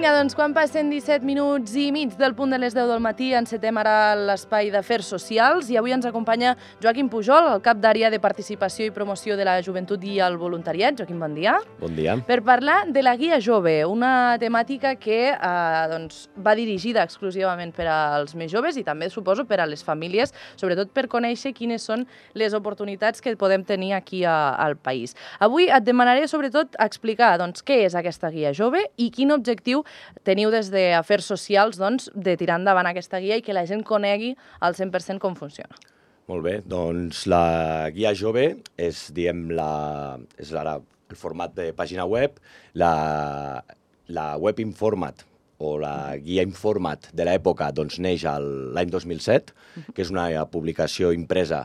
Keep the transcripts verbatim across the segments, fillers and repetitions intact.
Vinga, doncs quan passen disset minuts i mig del punt de les deu del matí, encetem ara l'espai d'afers socials i avui ens acompanya Joaquim Pujol, el cap d'àrea de participació i promoció de la joventut i el voluntariat. Joaquim, bon dia. Bon dia. Per parlar de la Guia Jove, una temàtica que eh, doncs, va dirigida exclusivament per als més joves i també, suposo, per a les famílies, sobretot per conèixer quines són les oportunitats que podem tenir aquí a, al país. Avui et demanaré, sobretot, explicar doncs, què és aquesta Guia Jove i quin objectiu teniu des d'Afers Socials doncs, de tirar endavant aquesta guia i que la gent conegui al cent per cent com funciona. Molt bé, doncs la Guia Jove és, diem, la, és ara el format de pàgina web, la, la web Informat o la Guia Informat de l'època doncs, neix l'any dos mil set, que és una publicació impresa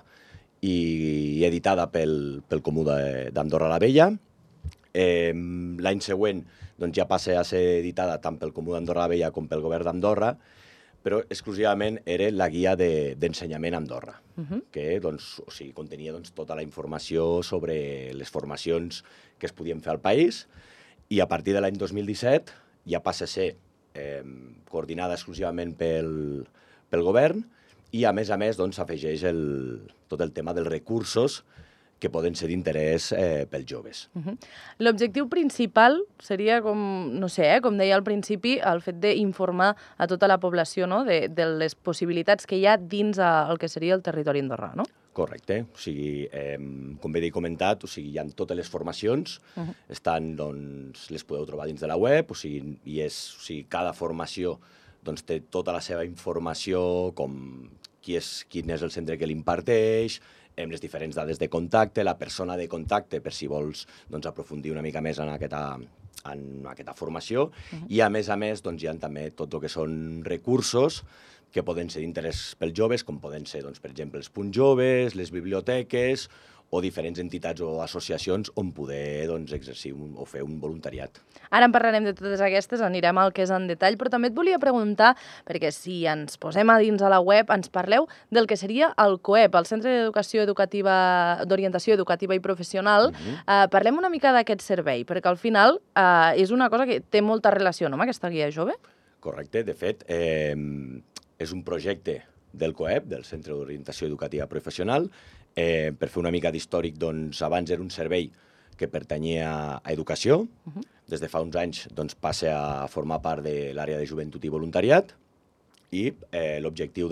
i editada pel, pel Comú d'Andorra la Vella. Eh, L'any següent doncs, ja passa a ser editada tant pel Comú d'Andorra la Vella com pel Govern d'Andorra, però exclusivament era la guia d'ensenyament de, a Andorra, uh -huh. que doncs, o sigui, contenia doncs, tota la informació sobre les formacions que es podien fer al país, i a partir de l'any dos mil disset ja passa a ser eh, coordinada exclusivament pel, pel govern, i a més a més doncs, afegeix el, tot el tema dels recursos que poden ser d'interès eh, pels joves. Uh -huh. L'objectiu principal seria, com, no sé, eh, com deia al principi, el fet d'informar a tota la població, no?, de, de les possibilitats que hi ha dins a, el que seria el territori andorrà, no? Correcte. O sigui, eh, com bé he comentat, o sigui, hi ha totes les formacions, uh -huh. estan, doncs, les podeu trobar dins de la web, o sigui, i és, o sigui, cada formació doncs, té tota la seva informació, com qui és, quin és el centre que l'imparteix, amb les diferents dades de contacte, la persona de contacte, per si vols doncs, aprofundir una mica més en aquesta, en aquesta formació, uh-huh. i a més a més doncs, hi ha també tot el que són recursos que poden ser d'interès pels joves, com poden ser, doncs, per exemple, els punts joves, les biblioteques o diferents entitats o associacions on poder doncs, exercir un, o fer un voluntariat. Ara en parlarem de totes aquestes, anirem al que és en detall, però també et volia preguntar, perquè si ens posem a dins a la web, ens parleu del que seria el COEP, el Centre d'Educació Educativa, d'Orientació Educativa i Professional. Uh-huh. eh, parlem una mica d'aquest servei, perquè al final eh, és una cosa que té molta relació, no?, amb aquesta guia jove? Correcte. De fet, eh, és un projecte del COEP, del Centre d'Orientació Educativa Professional. Eh, per fer una mica d'històric, doncs, abans era un servei que pertanyia a Educació. Uh-huh. Des de fa uns anys doncs, passa a formar part de l'àrea de joventut i voluntariat, i eh, l'objectiu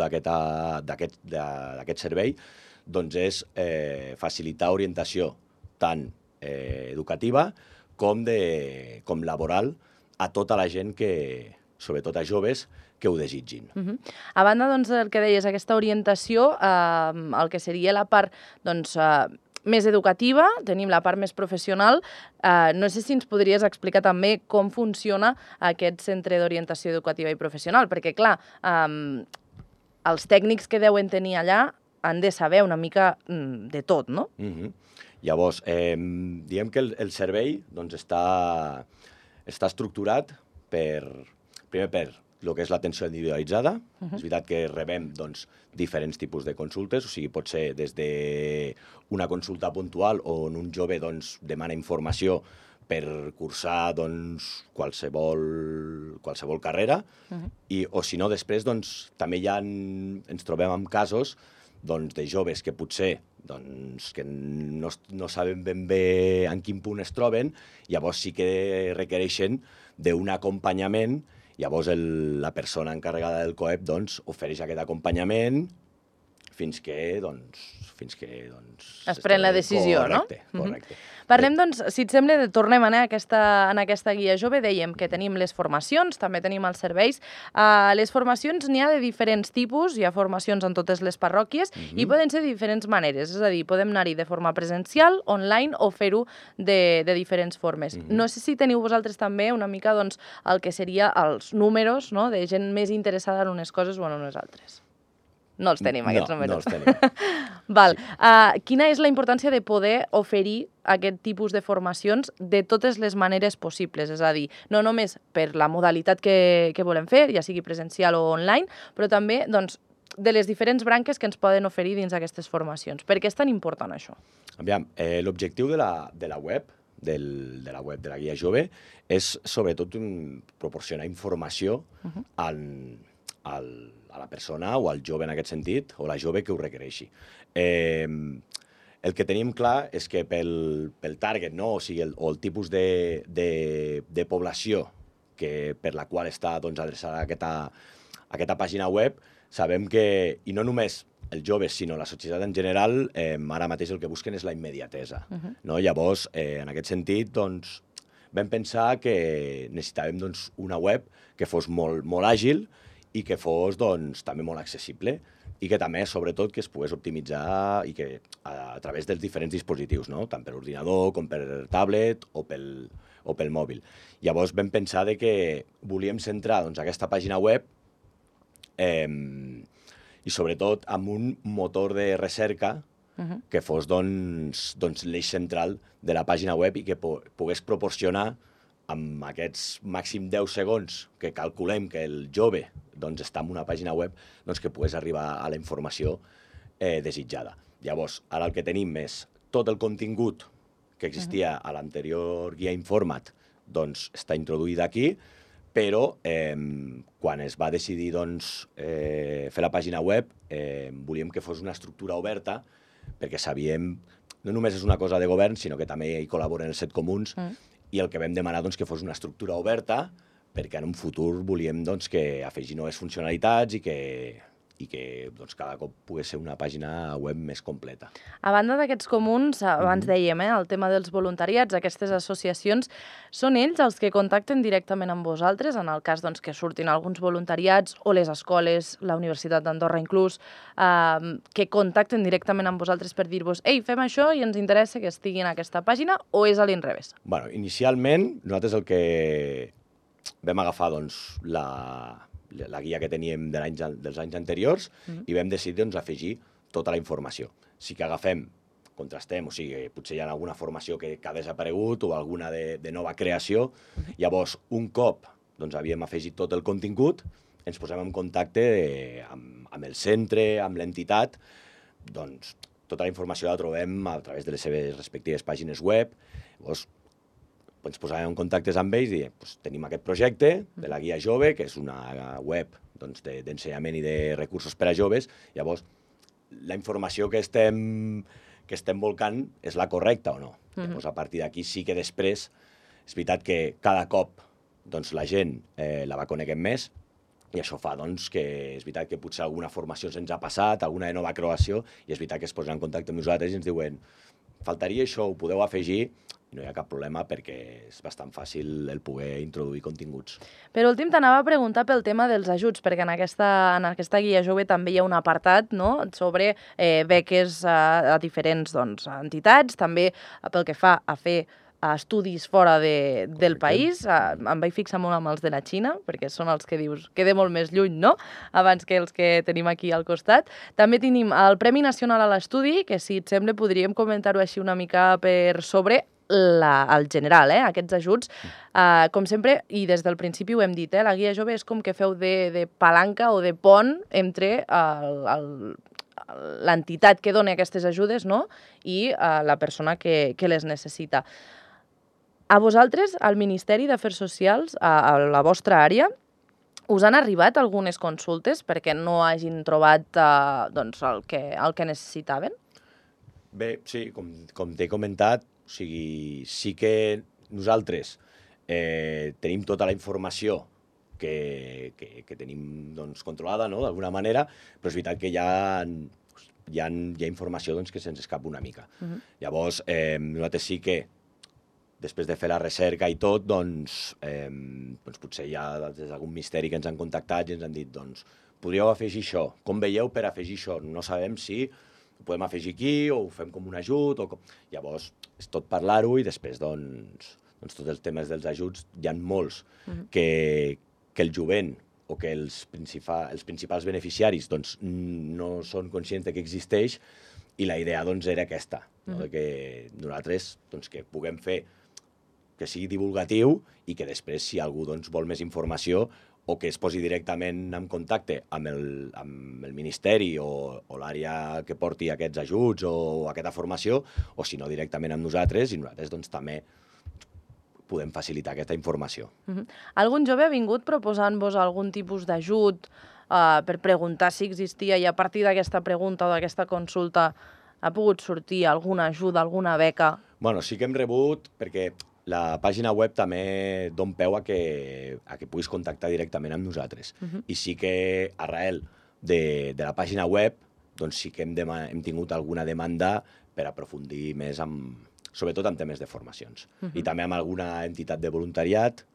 d'aquest servei doncs, és eh, facilitar orientació tant eh, educativa com, de, com laboral a tota la gent que, sobretot a joves, que ho desitgin. Uh-huh. A banda, doncs, del que deies, aquesta orientació, eh, el que seria la part, doncs, eh, més educativa, tenim la part més professional. Eh, no sé si ens podries explicar també com funciona aquest centre d'orientació educativa i professional, perquè, clar, eh, els tècnics que deuen tenir allà han de saber una mica mm, de tot, no? Uh-huh. Llavors, eh, diem que el, el servei doncs, està, està estructurat per, primer per el que és l'atenció individualitzada. Uh-huh. És veritat que rebem doncs, diferents tipus de consultes, o sigui, pot ser des d'una consulta puntual on un jove doncs, demana informació per cursar doncs, qualsevol, qualsevol carrera, uh-huh. i, o si no, després doncs, també ja en, ens trobem amb casos doncs, de joves que potser doncs, que no, no saben ben bé en quin punt es troben, llavors sí que requereixen d'un acompanyament. Llavors el, la persona encarregada del COEP doncs, ofereix aquest acompanyament fins que, doncs, fins que doncs, es pren la decisió, correcte, no? Correcte. Mm-hmm. Parlem, doncs, si et sembla, tornem a anar a aquesta, en aquesta guia jove. Dèiem que tenim les formacions, també tenim els serveis. Uh, les formacions n'hi ha de diferents tipus, hi ha formacions en totes les parròquies, mm-hmm. i poden ser de diferents maneres, és a dir, podem anar-hi de forma presencial, online, o fer-ho de, de diferents formes. Mm-hmm. No sé si teniu vosaltres també una mica doncs, el que seria els números, no?, de gent més interessada en unes coses o en unes altres. No els tenim, aquests no, números. No els tenim. Val. Sí. Uh, quina és la importància de poder oferir aquest tipus de formacions de totes les maneres possibles? És a dir, no només per la modalitat que, que volem fer, ja sigui presencial o online, però també doncs, de les diferents branques que ens poden oferir dins aquestes formacions. Per què és tan important això? Aviam, eh, l'objectiu de, la, de la web del, de la web de la Guia Jove és sobretot un, proporcionar informació uh-huh. al, al, a la persona o al jove en aquest sentit, o la jove que ho requereixi. Eh, el que tenim clar és que pel, pel target, no? O sigui, el, o el tipus de, de, de població que, per la qual està doncs, adreçada aquesta, aquesta pàgina web, sabem que, i no només els joves, sinó la societat en general, eh, ara mateix el que busquen és la immediatesa. Uh-huh. No? Llavors, eh, en aquest sentit, doncs, vam pensar que necessitàvem doncs, una web que fos molt, molt àgil i que fos doncs, també molt accessible i que també, sobretot, que es pogués optimitzar i que a, a través dels diferents dispositius, no? Tant per ordinador com per tablet o pel, o pel mòbil. Llavors vam pensar de que volíem centrar doncs, aquesta pàgina web eh, i sobretot amb un motor de recerca uh-huh. que fos doncs, doncs, l'eix central de la pàgina web i que po pogués proporcionar amb aquests màxim deu segons que calculem que el jove doncs, està en una pàgina web, doncs, que pogués arribar a la informació eh, desitjada. Llavors, ara el que tenim és tot el contingut que existia uh-huh. a l'anterior guia Informat, doncs està introduït aquí, però eh, quan es va decidir doncs, eh, fer la pàgina web, eh, volíem que fos una estructura oberta, perquè sabíem, no només és una cosa de govern, sinó que també hi col·laboren els set comuns, uh-huh. i el que vam demanar doncs, que fos una estructura oberta, perquè en un futur volíem doncs, que afegir noves funcionalitats i que, i que doncs, cada cop pogués ser una pàgina web més completa. A banda d'aquests comuns, abans mm-hmm. dèiem, eh, el tema dels voluntariats, aquestes associacions, són ells els que contacten directament amb vosaltres, en el cas doncs, que surtin alguns voluntariats, o les escoles, la Universitat d'Andorra inclús, eh, que contacten directament amb vosaltres per dir-vos ei, fem això i ens interessa que estigui en aquesta pàgina, o és a l'inrevés? Bueno, inicialment, nosaltres el que vam agafar doncs, la... la guia que teníem de anys, dels anys anteriors mm-hmm. i vam decidir doncs, afegir tota la informació. Sí que agafem, contrastem, o sigui, potser hi ha alguna formació que, que ha desaparegut o alguna de, de nova creació. Mm-hmm. Llavors, un cop doncs, havíem afegit tot el contingut, ens posem en contacte eh, amb, amb el centre, amb l'entitat. Doncs, tota la informació la trobem a través de les seves respectives pàgines web. Llavors, ens posàvem en contactes amb ells i diem, doncs, tenim aquest projecte de la Guia Jove, que és una web doncs, d'ensenyament de, i de recursos per a joves. Llavors, la informació que estem, que estem volcant és la correcta o no? Mm-hmm. Llavors, a partir d'aquí sí que després, és veritat que cada cop doncs, la gent eh, la va coneguent més i això fa doncs, que és veritat que potser alguna formació se'ns ha passat, alguna de nova creació, i és veritat que es posen en contacte amb nosaltres i ens diuen faltaria això, ho podeu afegir? No hi ha cap problema perquè és bastant fàcil el poder introduir continguts. Per últim, t'anava a preguntar pel tema dels ajuts, perquè en aquesta, en aquesta guia jove també hi ha un apartat no? sobre eh, beques a, a diferents doncs, entitats, també pel que fa a fer estudis fora de, del país. Em vaig fixar molt amb els de la Xina, perquè són els que dius, queda molt més lluny, no?, abans que els que tenim aquí al costat. També tenim el Premi Nacional a l'Estudi, que si et sembla podríem comentar-ho així una mica per sobre, La, el general, eh, aquests ajuts. Uh, com sempre, i des del principi ho hem dit, eh, la Guia Jove és com que feu de, de palanca o de pont entre l'entitat que dona aquestes ajudes, no?, i uh, la persona que, que les necessita. A vosaltres, al Ministeri d'Afers Socials, a, a la vostra àrea, us han arribat algunes consultes perquè no hagin trobat uh, doncs, el, que, el que necessitaven? Bé, sí, com, com t'he comentat, o sigui, sí que nosaltres eh, tenim tota la informació que, que, que tenim doncs, controlada, no?, d'alguna manera, però és veritat que hi ha, hi ha, hi ha informació doncs, que se'ns escapa una mica. Uh-huh. Llavors, eh, nosaltres sí que, després de fer la recerca i tot, doncs, eh, doncs potser hi ha des d'algun misteri que ens han contactat i ens han dit, doncs, podríeu afegir això, com veieu per afegir això? No sabem si ho podem afegir aquí o ho fem com un ajut o com... Llavors, és tot parlar-ho i després, doncs, doncs, tots els temes dels ajuts, hi ha molts uh-huh. que, que el jovent o que els, principals, els principals beneficiaris doncs, no són conscients de que existeix i la idea doncs, era aquesta, no? Uh-huh. Que nosaltres doncs, que puguem fer que sigui divulgatiu i que després, si algú doncs, vol més informació o que es posi directament en contacte amb el, amb el Ministeri o, o l'àrea que porti aquests ajuts o aquesta formació, o si no directament amb nosaltres, i nosaltres doncs, també podem facilitar aquesta informació. Uh-huh. Algun jove ha vingut proposant-vos algun tipus d'ajut uh, per preguntar si existia i a partir d'aquesta pregunta o d'aquesta consulta ha pogut sortir alguna ajuda, alguna beca? Bueno, sí que hem rebut, perquè la pàgina web també don peu a que, a que puguis contactar directament amb nosaltres. Uh-huh. I sí que arrel de, de la pàgina web doncs sí que hem, hem tingut alguna demanda per aprofundir més, amb, sobretot en temes de formacions. Uh-huh. I també amb alguna entitat de voluntariat.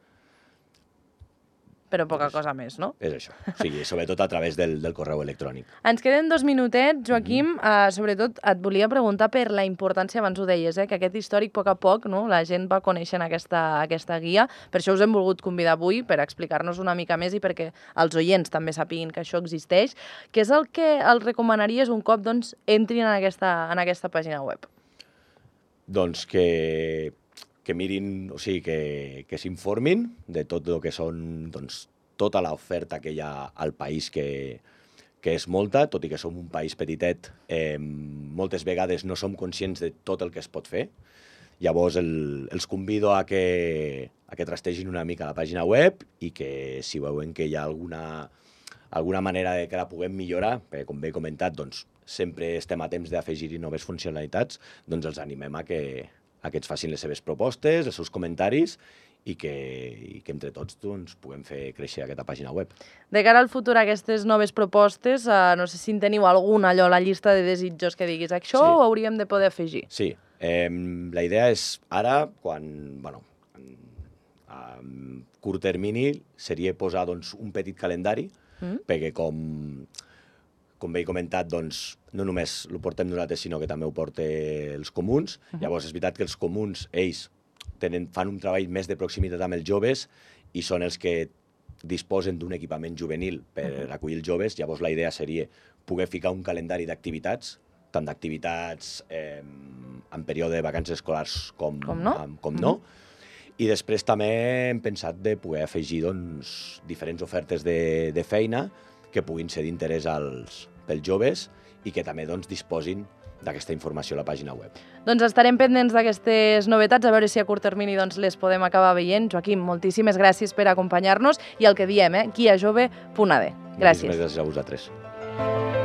Però poca cosa més, no? És això. Sí, sobretot a través del, del correu electrònic. Ens queden dos minutets, Joaquim. Mm-hmm. uh, sobretot et volia preguntar per la importància, abans ho deies, eh, que aquest històric, a poc a poc, no, la gent va coneixent aquesta, aquesta guia. Per això us hem volgut convidar avui, per explicar-nos una mica més i perquè els oients també sàpiguin que això existeix. Què és el que els recomanaries un cop doncs, entrin en aquesta, en aquesta pàgina web? Doncs que... que mirin, o sigui, que, que s'informin de tot el que són, doncs, tota l'oferta que hi ha al país, que, que és molta, tot i que som un país petitet, eh, moltes vegades no som conscients de tot el que es pot fer. Llavors, el, els convido a que, a que trastegin una mica la pàgina web i que si veuen que hi ha alguna, alguna manera de que la puguem millorar, perquè, com bé he comentat, doncs, sempre estem a temps d'afegir-hi noves funcionalitats, doncs els animem a que, a que ens facin les seves propostes, els seus comentaris i que, i que entre tots doncs, puguem fer créixer aquesta pàgina web. De cara al futur, aquestes noves propostes, eh, no sé si en teniu alguna allò a la llista de desitjos que diguis això sí. O hauríem de poder afegir? Sí. Eh, la idea és ara, quan, bueno, a curt termini, seria posar doncs, un petit calendari, mm. perquè com... com bé he comentat, doncs, no només ho portem nosaltres, sinó que també ho porten els comuns. Uh-huh. Llavors, és veritat que els comuns, ells, tenen, fan un treball més de proximitat amb els joves i són els que disposen d'un equipament juvenil per uh-huh. acollir els joves. Llavors, la idea seria poder ficar un calendari d'activitats, tant d'activitats eh, en període de vacances escolars com, com no. Amb, com no. Uh-huh. I després també hem pensat de poder afegir doncs, diferents ofertes de, de feina que puguin ser d'interès als, pels joves i que també doncs, disposin d'aquesta informació a la pàgina web. Doncs estarem pendents d'aquestes novetats, a veure si a curt termini doncs, les podem acabar veient. Joaquim, moltíssimes gràcies per acompanyar-nos i el que diem, eh, guia jove punt a d. Gràcies. Moltíssimes gràcies a vosaltres.